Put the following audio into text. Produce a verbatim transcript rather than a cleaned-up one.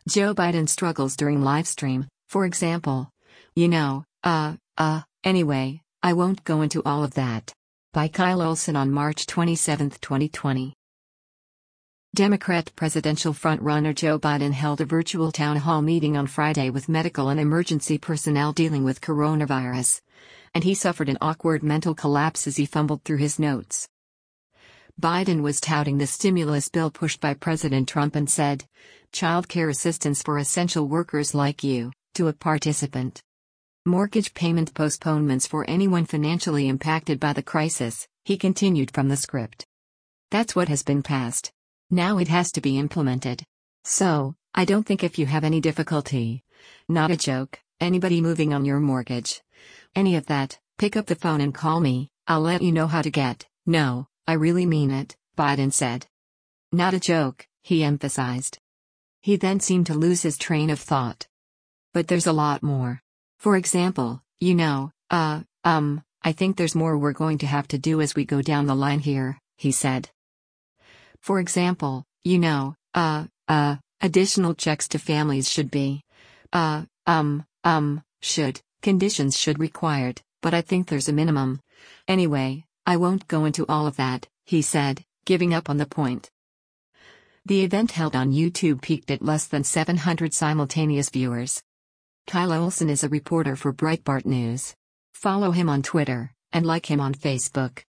Joe Biden struggles during livestream, for example. You know, uh, uh, anyway, I won't go into all of that. By Kyle Olson on March twenty-seventh, twenty twenty. Democrat presidential frontrunner Joe Biden held a virtual town hall meeting on Friday with medical and emergency personnel dealing with coronavirus. And he suffered an awkward mental collapse as he fumbled through his notes. Biden was touting the stimulus bill pushed by President Trump and said, "Child care assistance for essential workers like you," to a participant. "Mortgage payment postponements for anyone financially impacted by the crisis," he continued from the script. "That's what has been passed. Now it has to be implemented. So, I don't think if you have any difficulty, not a joke, anybody moving on your mortgage, any of that, pick up the phone and call me, I'll let you know how to get." "No, I really mean it," Biden said. "Not a joke," he emphasized. He then seemed to lose his train of thought. "But there's a lot more. For example, you know, uh, um, I think there's more we're going to have to do as we go down the line here," he said. "For example, you know, uh, uh, additional checks to families should be, uh, um, um, should, conditions should required, but I think there's a minimum. Anyway, I won't go into all of that," he said, giving up on the point. The event held on YouTube peaked at less than seven hundred simultaneous viewers. Kyle Olson is a reporter for Breitbart News. Follow him on Twitter, and like him on Facebook.